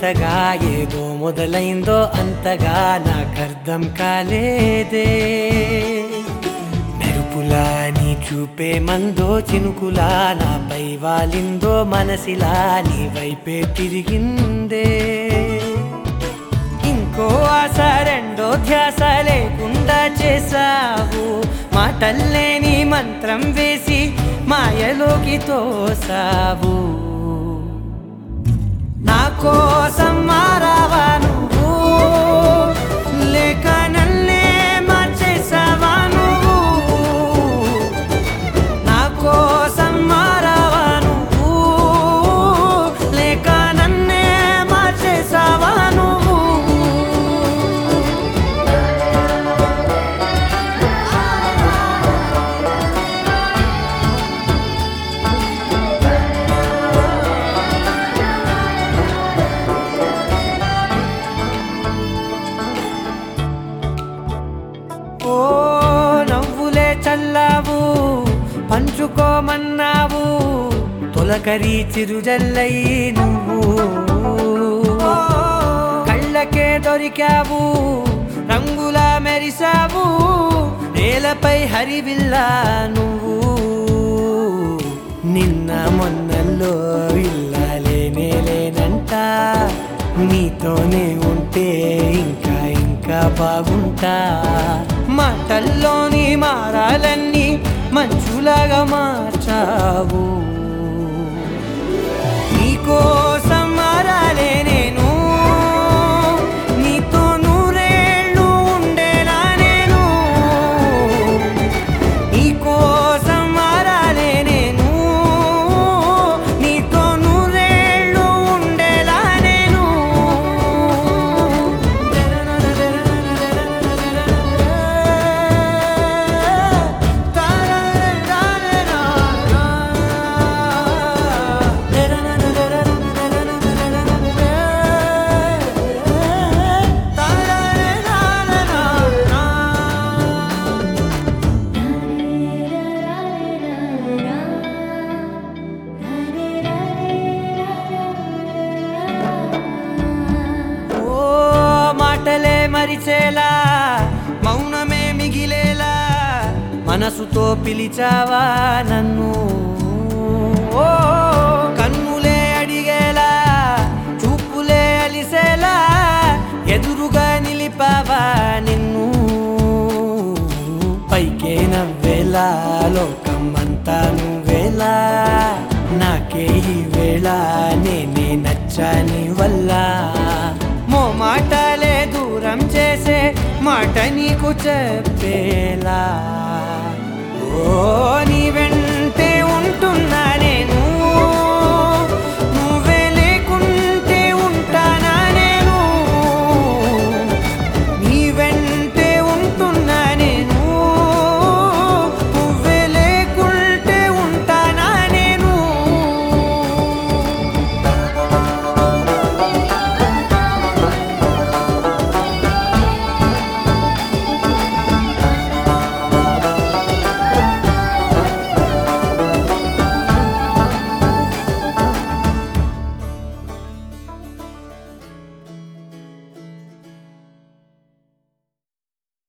కొత్తగా ఏదో మొదలైందో అంతగా నాకర్థం కాలేదే. మెరుపులా నీ చూపే మందో చినుకులా నాపై వాలిందో మనసిలా నీ వైపే తిరిగిందే. ఇంకో ఆశ రెండో ధ్యాస లేకుండా చేసావు, మాటల్లేని మంత్రం వేసి మాయలోకి తోసావు. నా కోసం మారావా నువ్వు, లేక నన్నే మార్చేసావా నువ్వు? నా కోసం మారావా నువ్వు, లేక నన్నే మార్చేసావా నువ్వు? ఓ నవ్వులే చల్లావు, పంచుకోమన్నావు, తొలకరి చిరుజల్లై నువ్వు. కళ్ళకే దొరికావు, రంగులా మెరిసావు, నేలపై హరివిల్లా నువ్వు. నిన్న మొన్నల్లో ఇల్లాలేనే లేనంట, నీతోనే ఉంటే ఇంకా ఇంకా బాగుంటా. మాటల్లోని మారాలన్నీ మంచులాగా మార్చావు. నీకోసం మారాలే నేను, నీతో నూరేళ్ళు ఉండేలా నేను. నీకోసం మారాలే నేను, నీతో నూరేళ్ళు ఉండేలా నేను. మాటలే మరిచేలా, మౌనమే మిగిలేలా, మనసుతో పిలిచావా నన్ను. ఓ కన్నులే అడిగేలా, చూపులే అలిసేలా, ఎదురుగా నిలిపావా నిన్ను. పైకే నవ్వేలా, లోకమంతా నువ్వేలా, నాకే ఈ వేళ నేనే నచ్చాని వల్ల. మాటలే దూరం చేసే మాట నీకు చెప్పేలా. ఓ నీ వెంటే ఉంటున్నా నేను.